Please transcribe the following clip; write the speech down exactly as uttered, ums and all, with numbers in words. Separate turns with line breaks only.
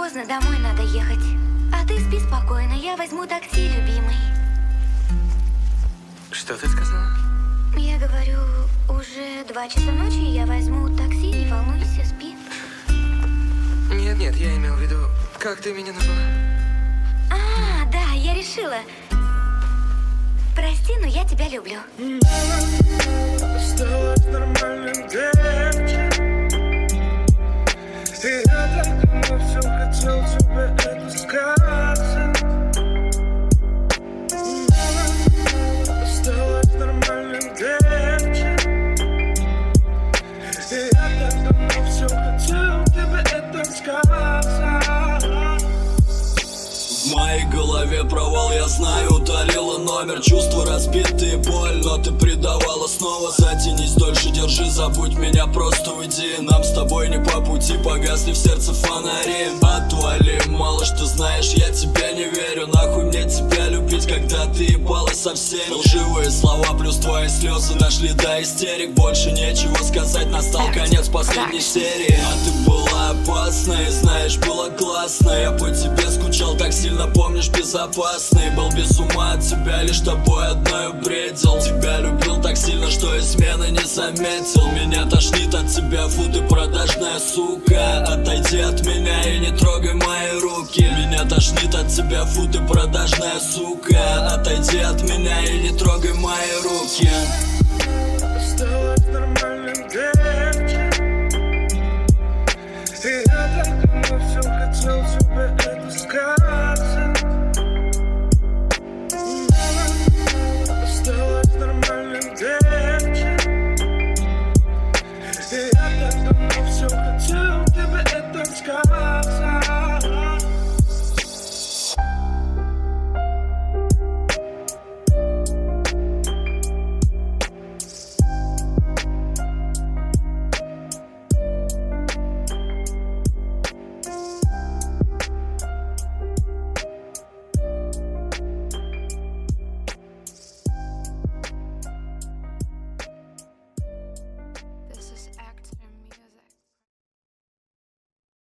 поздно, домой надо ехать. А ты спи спокойно, я возьму такси, любимый.
Что ты сказала?
Я говорю, уже два часа ночи, я возьму такси, не волнуйся, спи.
Нет, нет, я имел в виду, как ты меня назвала?
А, да, я решила. Прости, но я тебя люблю.
Осталось нормальным девочкой. И я так давно все хотел тебе это сказать. Осталось нормальным девочкой. И я так давно все хотел тебе это сказать.
В моей голове провал, я знаю, удалила номер. Чувства разбитые, боль, но ты предавала снова. Затянись дольше, держи, забудь меня, просто уйди. Нам с тобой не по пути, погасли в сердце фонари. Отвали, мало что знаешь, я тебе не верю. Нахуй мне тебя любить, когда ты ебалась со всеми. Лживые слова плюс твои слезы дошли до истерик. Больше нечего сказать, настал конец последней серии. А ты была опасной, знаешь, было классно. Я по тебе скучал так сильно, помнишь, безопасный. Был без ума от тебя, лишь тобой одною бредил. Тебя любил так сильно, что измены не заметил. Меня тошнит от тебя, фу, ты продажная сука. Отойди от меня и не трогай мои руки. Меня тошнит от тебя, фу, ты продажная сука. Отойди от меня и не трогай мои руки.
Осталось нормально.